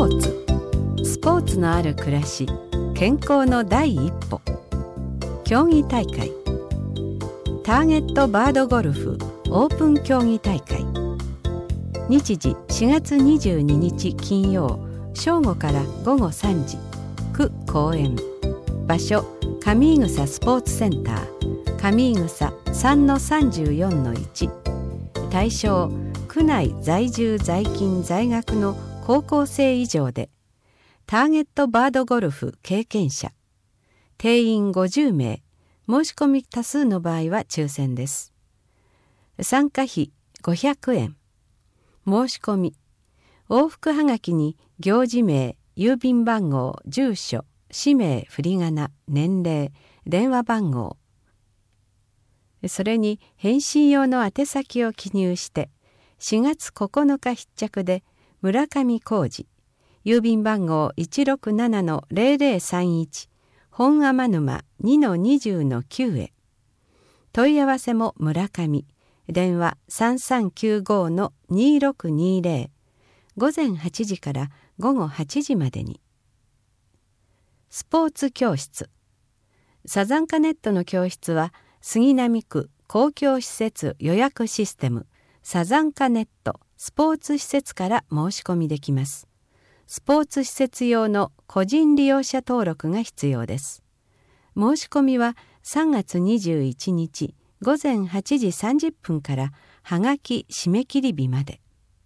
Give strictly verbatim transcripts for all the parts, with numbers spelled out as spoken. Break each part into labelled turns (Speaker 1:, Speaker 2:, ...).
Speaker 1: ポーツスポーツのある暮らし、健康の第一歩。競技大会、ターゲットバードゴルフオープン競技大会。日時しがつにじゅうににち金曜、正午から午後さんじ、区公園。場所、上井草スポーツセンター、上井草 さんのさんじゅうよんのいち。対象、区内在住在勤在学の高校生以上で、ターゲットバードゴルフ経験者。定員ごじゅうめい、申し込み多数の場合は抽選です。参加費ごひゃくえん。申し込み、往復はがきに行事名、郵便番号、住所、氏名、振り仮名、年齢、電話番号、それに返信用の宛先を記入してしがつここのか必着で村上浩二、郵便番号 いちろくななのゼロゼロさんいち、本天沼 にのにじゅうのきゅう へ。問い合わせも村上、電話 さんさんきゅうごのにろくにゼロ、午前はちじから午後はちじまでに。スポーツ教室、サザンカネットの教室は杉並区公共施設予約システムサザンカネットスポーツ施設から申し込みできます。スポーツ施設用の個人利用者登録が必要です。申し込みはさんがつにじゅういちにち午前はちじさんじゅっぷんからはがき締め切り日まで。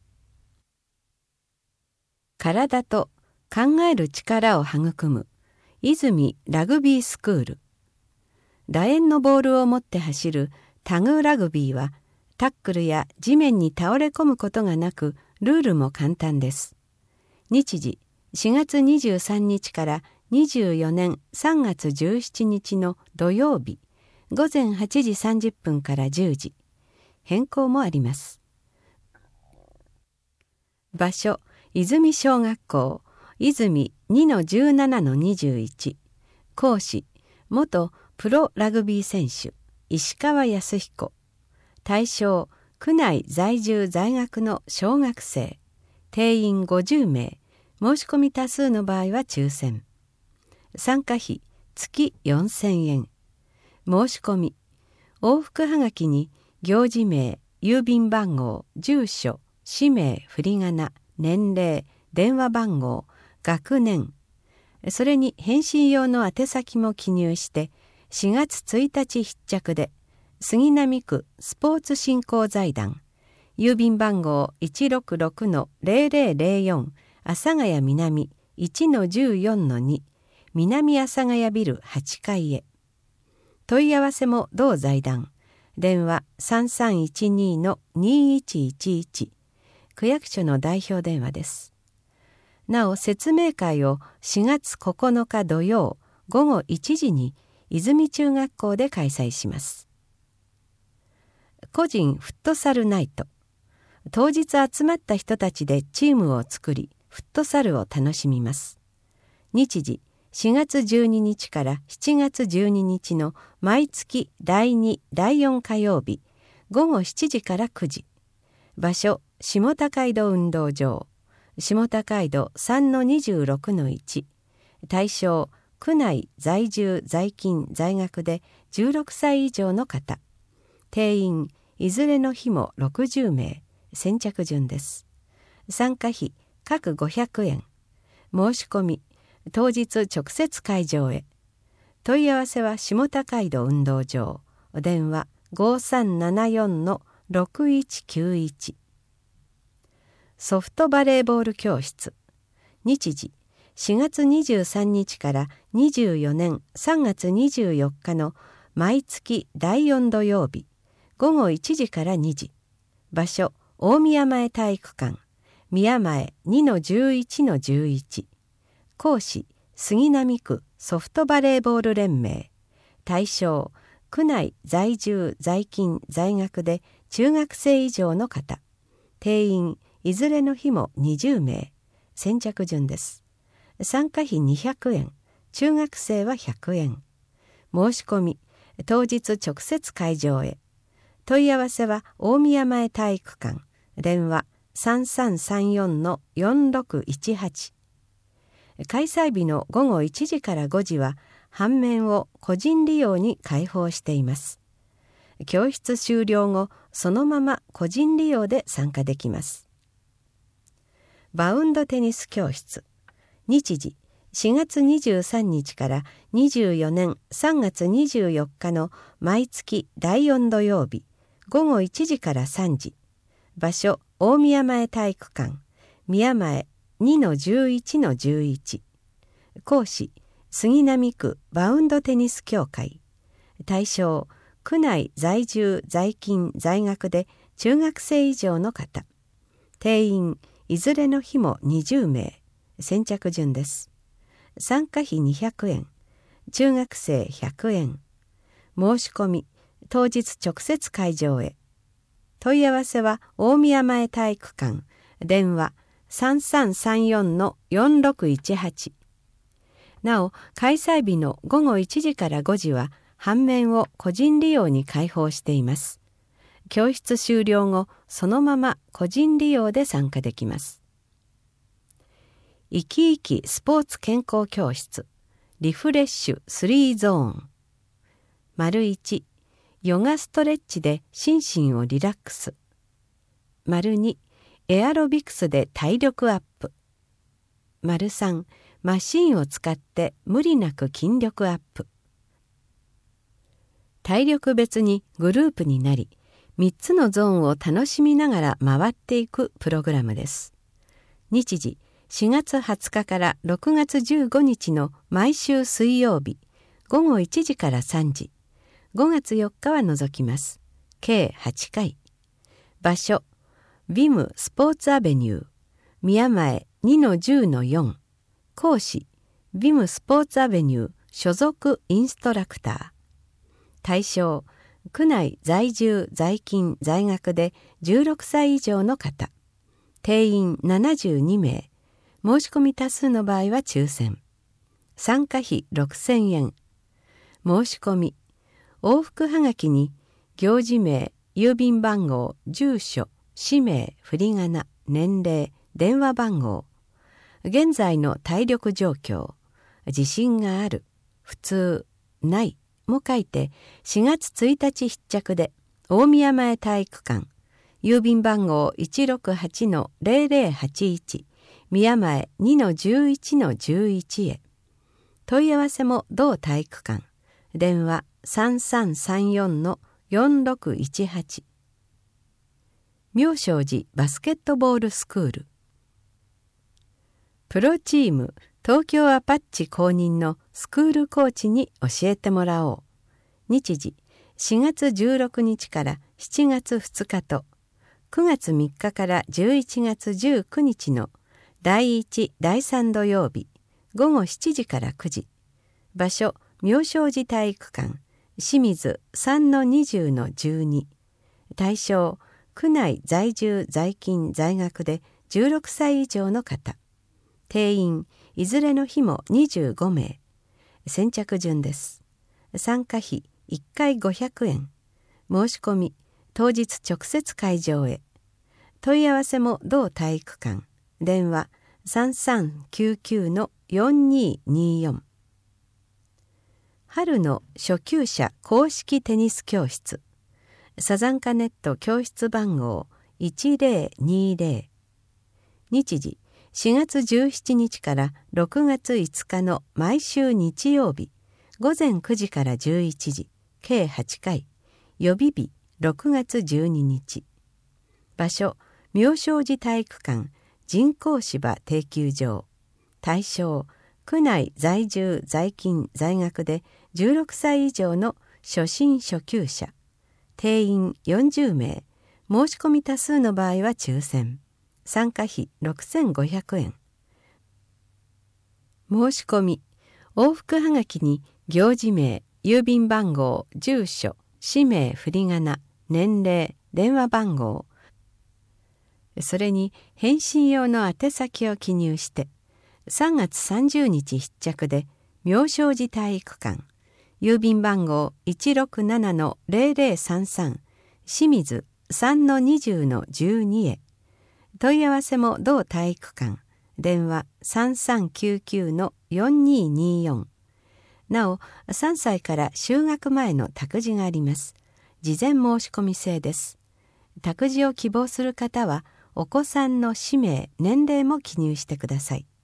Speaker 1: 体と考える力を育む泉ラグビースクール。楕円のボールを持って走るタグラグビーはタックルや地面に倒れ込むことがなく、ルールも簡単です。日時しがつにじゅうさんにちからにじゅうよねんさんがつじゅうしちにちの土曜日、午前はちじさんじゅっぷんからじゅうじ。変更もあります。場所、泉小学校、泉 にのじゅうななのにじゅういち。講師、元プロラグビー選手、石川康彦。対象、区内在住在学の小学生。定員ごじゅうめい、申し込み多数の場合は抽選。参加費月よんせんえん。申し込み、往復はがきに行事名、郵便番号、住所、氏名、振り仮名、年齢、電話番号、学年、それに返信用の宛先も記入してしがつついたち必着で杉並区スポーツ振興財団、郵便番号 いちろくろくのゼロゼロゼロよん、阿佐ヶ谷南 いちのじゅうよんのに、南阿佐ヶ谷ビルはちかいへ。問い合わせも同財団、電話 さんさんいちにのにいちいちいち、区役所の代表電話です。なお説明会をしがつここのか土曜午後いちじに泉中学校で開催します。個人フットサルナイト、当日集まった人たちでチームを作りフットサルを楽しみます。日時しがつじゅうににちからしちがつじゅうににちの毎月だいに、だいよん火曜日、午後しちじからくじ。場所、下高井戸運動場、下高井戸 さんのにじゅうろくのいち。対象、区内在住在勤在学でじゅうろくさい以上の方。定員いずれの日もろくじゅうめい、先着順です。参加費各ごひゃくえん。申し込み、当日直接会場へ。問い合わせは下高井戸運動場、電話 ごさんななよんのろくいちきゅういち。ソフトバレーボール教室。日時しがつにじゅうさんにちからにじゅうよねんさんがつにじゅうよっかの毎月だいよん土曜日、午後いちじからにじ。場所、大宮前体育館、宮前 にのじゅういちのじゅういち。講師、杉並区ソフトバレーボール連盟。対象、区内在住在勤在学で中学生以上の方。定員いずれの日もにじゅうめい、先着順です。参加費にひゃくえん、中学生はひゃくえん。申し込み、当日直接会場へ。問い合わせは大宮前体育館、電話 さんさんさんよんのよんろくいちはち。 開催日のごごいちじからごじは半面を個人利用に開放しています。教室終了後、そのまま個人利用で参加できます。バウンドテニス教室。日時しがつにじゅうさんにちからにじゅうよねんさんがつにじゅうよっかの毎月だいよん土曜日、ごごいちじからさんじ。場所、大宮前体育館、宮前 にのじゅういちのじゅういち。講師、杉並区バウンドテニス協会。対象、区内在住在勤在学で中学生以上の方。定員いずれの日もにじゅうめい。先着順です。参加費にひゃくえん、中学生ひゃくえん。申し込み当日直接会場へ。問い合わせは大宮前体育館、電話 さんさんさんよんのよんろくいちはち。なお、開催日のごごいちじからごじは半面を個人利用に開放しています。教室終了後、そのまま個人利用で参加できます。生き生きスポーツ健康教室、リフレッシュスリーゾーン。丸いち、ヨガストレッチで心身をリラックス。丸に、エアロビクスで体力アップ。丸さん、マシンを使って無理なく筋力アップ。体力別にグループになり、みっつのゾーンを楽しみながら回っていくプログラムです。日時、しがつはつかからろくがつじゅうごにちの毎週水曜日、ごごいちじからさんじ。ごがつよっかは除きます。計はちかい。場所、ビムスポーツアベニュー、宮前 にのじゅうのよん。講師、ビムスポーツアベニュー所属インストラクター。対象、区内在住在勤在学でじゅうろくさい以上の方。定員ななじゅうにめい。申し込み多数の場合は抽選。参加費ろくせんえん。申し込み、往復はがきに行事名、郵便番号、住所、氏名、振り仮名、年齢、電話番号、現在の体力状況、自信がある、普通、ないも書いてしがつついたち必着で大宮前体育館、郵便番号 いちろくはちのぜろぜろはちいち、宮前 にのじゅういちのじゅういち へ。問い合わせも同体育館、電話さんさんさんよんのよんろくいちはち。妙正寺バスケットボールスクール。プロチーム東京アパッチ公認のスクールコーチに教えてもらおう。日時しがつじゅうろくにちからしちがつふつかとくがつみっかからじゅういちがつじゅうくにちのだいいちだいさん土曜日ごごしちじからくじ。場所、妙正寺体育館、清水 さんのにじゅうのじゅうに。対象、区内在住在勤在学でじゅうろくさい以上の方。定員いずれの日もにじゅうごめい。先着順です。参加費いっかいごひゃくえん。申し込み当日直接会場へ。問い合わせも同体育館、電話さんさんきゅうきゅうのよんにによん。春の初級者公式テニス教室、サザンカネット教室番号いちぜろにぜろ。日時しがつじゅうしちにちからろくがついつかの毎週日曜日ごぜんくじからじゅういちじ、計はちかい。予備日ろくがつじゅうににち。場所、妙正寺体育館人工芝定休場。対象、区内在住在勤在学でじゅうろくさい以上の初心初級者。定員よんじゅうめい。申し込み多数の場合は抽選。参加費ろくせんごひゃくえん。申し込み往復はがきに行事名、郵便番号、住所、氏名、振り仮名、年齢、電話番号、それに返信用の宛先を記入してさんがつさんじゅうにち必着で妙正寺体育館、郵便番号 いちろくななのぜろぜろさんさん、清水 さんのにじゅうのじゅうに へ。問い合わせも同体育館、 電話 さんさんきゅうきゅうのよんにーにーよん。なお、さんさいから就学前の託児があります。事前申し込み制です。託児を希望する方は、お子さんの氏名、年齢も記入してください。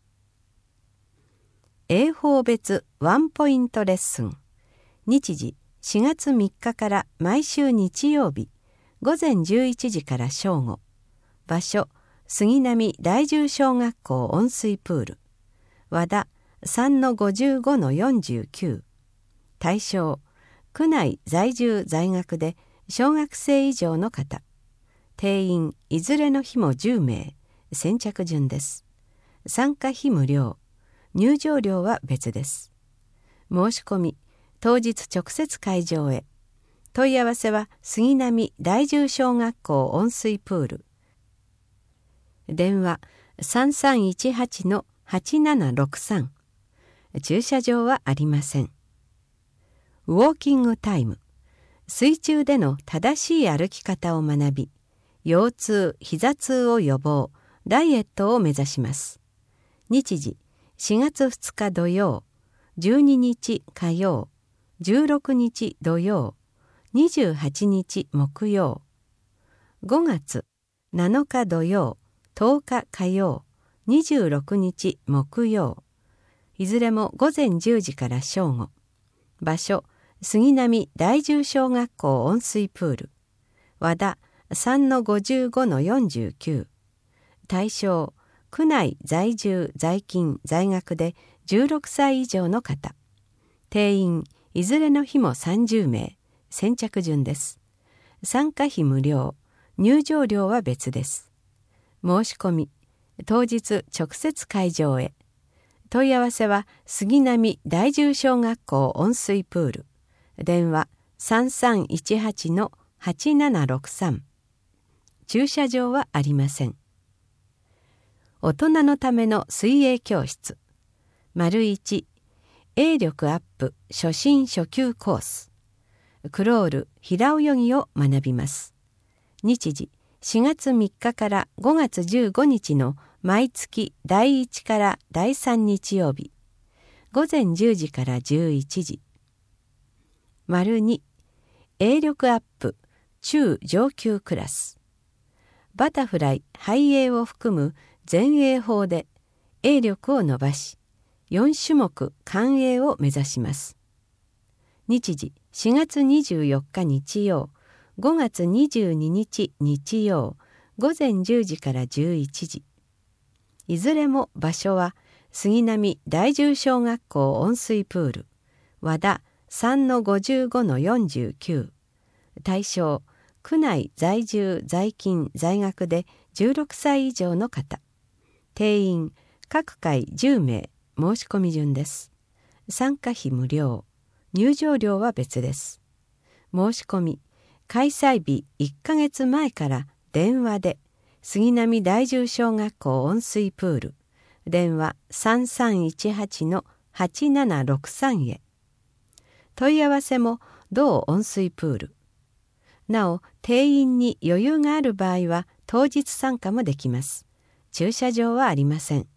Speaker 1: 英法別ワンポイントレッスン。日時しがつみっかから毎週日曜日、午前じゅういちじから正午。場所、杉並第十小学校温水プール。和田 さんのごじゅうごのよんじゅうきゅう。対象、区内在住在学で小学生以上の方。定員いずれの日もじゅうめい。先着順です。参加費無料。入場料は別です。申し込み、当日直接会場へ。問い合わせは杉並第十小学校温水プール。電話 さんさんいちはちのはちななろくさん。駐車場はありません。ウォーキングタイム。水中での正しい歩き方を学び、腰痛、膝痛を予防、ダイエットを目指します。日時しがつふつか土曜、じゅうににち火曜、じゅうろくにち土曜、にじゅうはちにち木曜。ごがつなのか土曜、とおか火曜、にじゅうろくにち木曜。いずれも午前じゅうじから正午。場所、杉並第十小学校温水プール。和田 さんのごじゅうごのよんじゅうきゅう。対象、区内在住在勤在学でじゅうろくさい以上の方。定員いずれの日もさんじゅうめい。先着順です。参加費無料。入場料は別です。申し込み、当日直接会場へ。問い合わせは杉並第十小学校温水プール。電話 さんさんいちはちのはちななろくさん。駐車場はありません。大人のための水泳教室。丸いち、泳力アップ初心初級コース。クロール、平泳ぎを学びます。日時しがつみっかからごがつじゅうごにちの毎月だいいちからだいさん日曜日。午前じゅうじからじゅういちじ。丸に、泳力アップ中上級クラス。バタフライ、背泳を含む全泳法で泳力を伸ばし、よんしゅもく完泳を目指します。日時しがつにじゅうよっか日曜、ごがつにじゅうににち日曜、午前じゅうじからじゅういちじ。いずれも場所は杉並第十小学校温水プール。和田 さんのごじゅうごのよんじゅうきゅう。対象、区内在住在勤在学でじゅうろくさい以上の方。定員各回じゅうめい。申し込み順です。参加費無料。入場料は別です。申し込み、開催日いっかげつまえから電話で杉並第十小学校温水プール。電話 さんさんいちはちのはちななろくさん へ。問い合わせも同温水プール。なお、定員に余裕がある場合は当日参加もできます。駐車場はありません。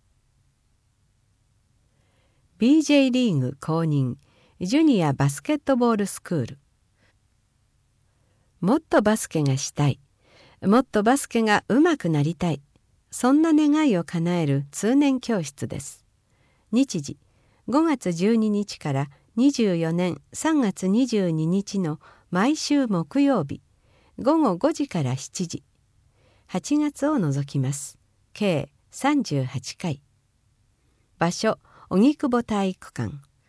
Speaker 1: ビージェー リーグ公認ジュニアバスケットボールスクール。もっとバスケがしたい、もっとバスケが上手くなりたい、そんな願いを叶える通年教室です。日時ごがつじゅうににちからにじゅうよねんさんがつにじゅうににちの毎週木曜日、ごごごじからしちじ。はちがつを除きます。計さんじゅうはちかい。場所、荻窪体育館。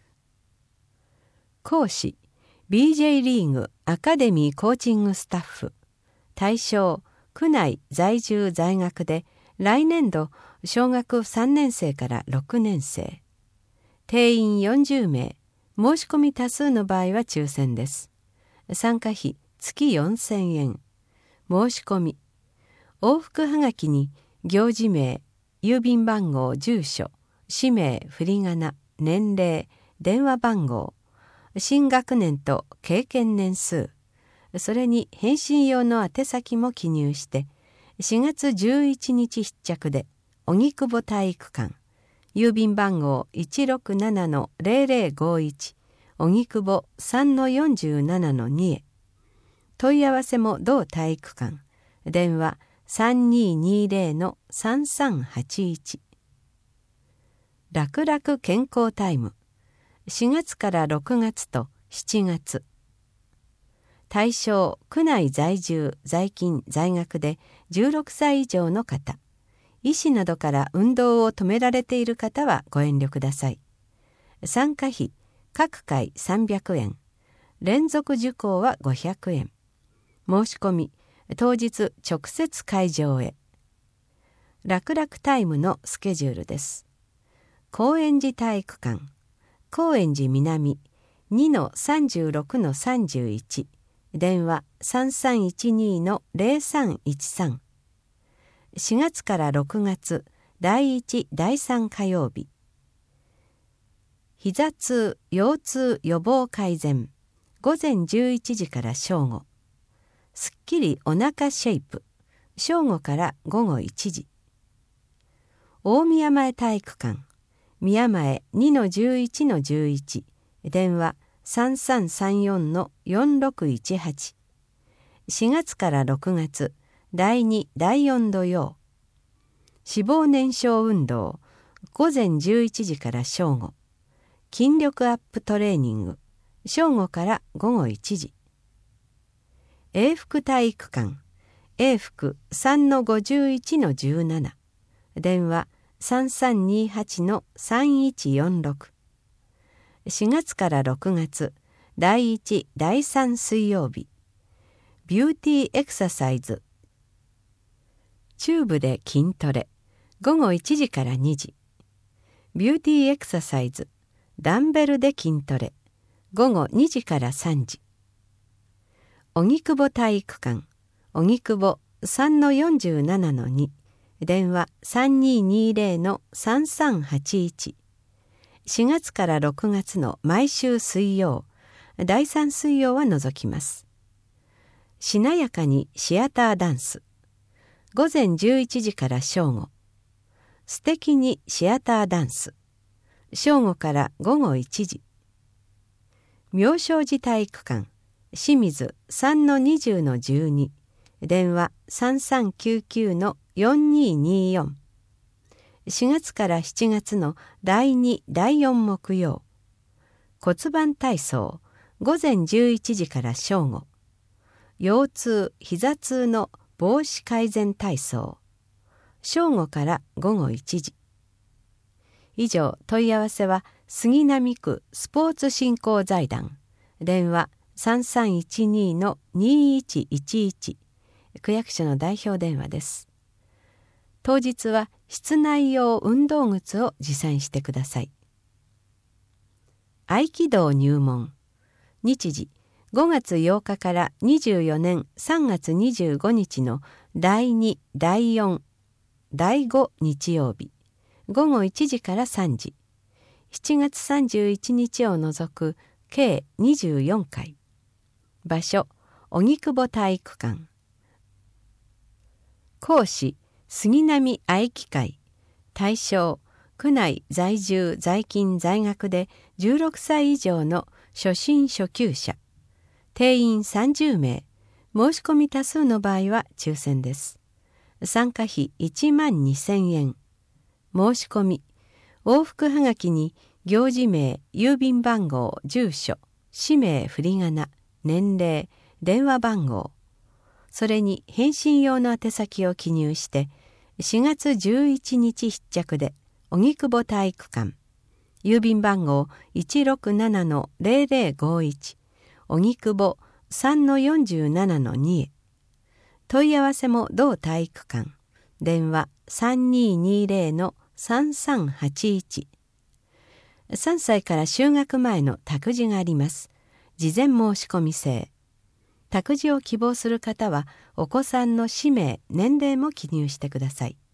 Speaker 1: 講師、ビージェー リーグアカデミーコーチングスタッフ。対象、区内在住在学で来年度小学さんねんせいからろくねんせい。定員よんじゅうめい。申し込み多数の場合は抽選です。参加費月よんせんえん。申し込み、往復はがきに行事名、郵便番号、住所、氏名、振り仮名、年齢、電話番号、新学年と経験年数、それに返信用の宛先も記入して、しがつじゅういちにち必着で荻窪体育館、郵便番号 いちろくななのぜろぜろごいち、荻窪 さんのよんじゅうななのに へ。問い合わせも同体育館、電話 さんにーにーぜろのさんさんはちいち。楽々健康タイム、しがつからろくがつとしちがつ。対象、区内在住、在勤、在学でじゅうろくさい以上の方、医師などから運動を止められている方はご遠慮ください。参加費、各回さんびゃくえん、連続受講はごひゃくえん。申し込み、当日直接会場へ。楽々タイムのスケジュールです。高円寺体育館、高円寺南 にのさんじゅうろくのさんじゅういち、電話 さんさんいちにのぜろさんいちさん。しがつからろくがつだいいち、だいさん火曜日。膝痛、腰痛予防改善、ごぜんじゅういちじから正午。すっきりお腹シェイプ、正午からごごいちじ。大宮前体育館、宮前 にのじゅういちのじゅういち、電話さんさんさんよんのよんろくいちはち。しがつからろくがつだいに、だいよん土曜。脂肪燃焼運動、ごぜんじゅういちじから正午。筋力アップトレーニング、正午からごごいちじ。永福体育館、永福 さんのごじゅういちのじゅうなな、電話さんさんにはちのさんいちよんろく。しがつからろくがつだいいち、だいさん水曜日。ビューティーエクササイズ、チューブで筋トレ、ごごいちじからにじ。ビューティーエクササイズ、ダンベルで筋トレ、ごごにじからさんじ。荻窪体育館、荻窪 さんのよんじゅうななのに、電話さんにーにーぜろのさんさんはちいち。しがつからろくがつの毎週水曜、だいさん水曜は除きます。しなやかにシアターダンス、ごぜんじゅういちじから正午。素敵にシアターダンス、正午からごごいちじ。妙正寺体育館、清水 さんのにじゅうのじゅうに、電話さんさんきゅうきゅうのよんにーにーよん。しがつからしちがつのだいに、だいよん木曜。骨盤体操、ごぜんじゅういちじから正午。腰痛、膝痛の防止改善体操、正午からごごいちじ。以上、問い合わせは杉並区スポーツ振興財団、電話さんさんいちにのにいちいちいち、区役所の代表電話です。当日は室内用運動靴を持参してください。合気道入門、日時ごがつようかからにじゅうよねんさんがつにじゅうごにちのだいに、だいよん、だいご日曜日、ごごいちじからさんじ。しちがつさんじゅういちにちを除く計にじゅうよんかい。場所、荻窪体育館。講師、杉並合気会。対象、区内在住在勤在学でじゅうろくさい以上の初心初級者。定員さんじゅうめい。申し込み多数の場合は抽選です。参加費いちまんにせんえん。申し込み、往復はがきに行事名、郵便番号、住所、氏名、振り仮名、年齢、電話番号、それに返信用の宛先を記入してしがつじゅういちにち必着で荻窪体育館、郵便番号 いちろくななのぜろぜろごいち、荻窪 さんのよんじゅうななのに へ。問い合わせも同体育館、電話さんにーにーぜろのさんさんはちいち。さんさいから就学前の託児があります。事前申し込み制。託児を希望する方はお子さんの氏名、年齢も記入してください。